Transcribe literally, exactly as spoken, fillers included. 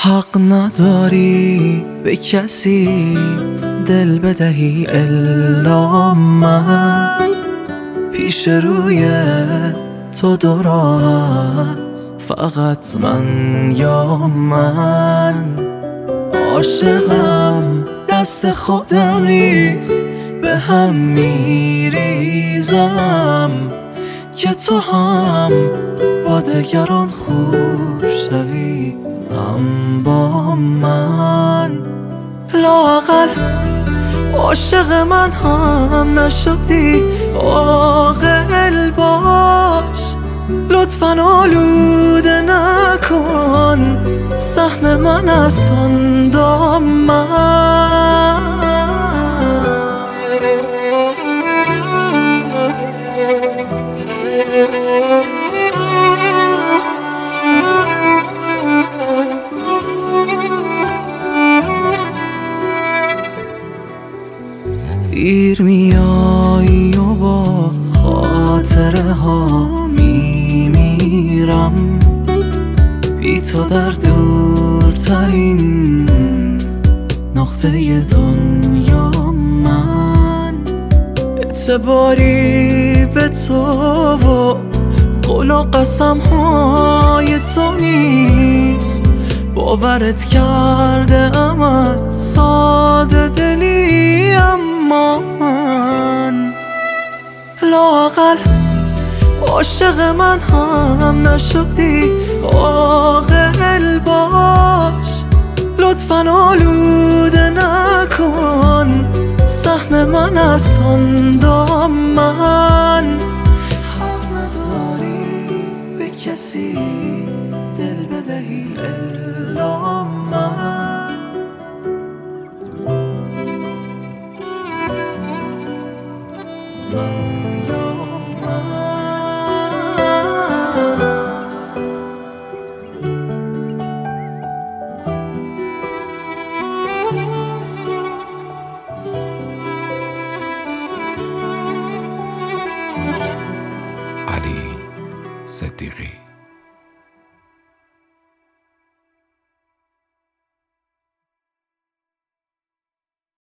حق نداری به کسی دل بدهی الا من. پیش روی تو دو راه است، فقط من یا من. عاشقم دست خودمیست، به هم میریزم که تو هم با دگران خوب شوی، هم با من. لااقل عاشق من هم نشدی، عاقل باش. لطفاً آلوده نکن سهم من از آن دامن. دیر میایی و با خاطره ها میمیرم، بی تو در دورترین نقطه دنیا من. اعتباری به تو و قول و قسم های تو نیست، باورت کرده امت ساده دلی، اما من لااقل عاشق من هم نشدی، عاقل باش. لطفاً آلوده نکن سهم من از آن دامن. حق نداری به کسی دل بدهی الا من. من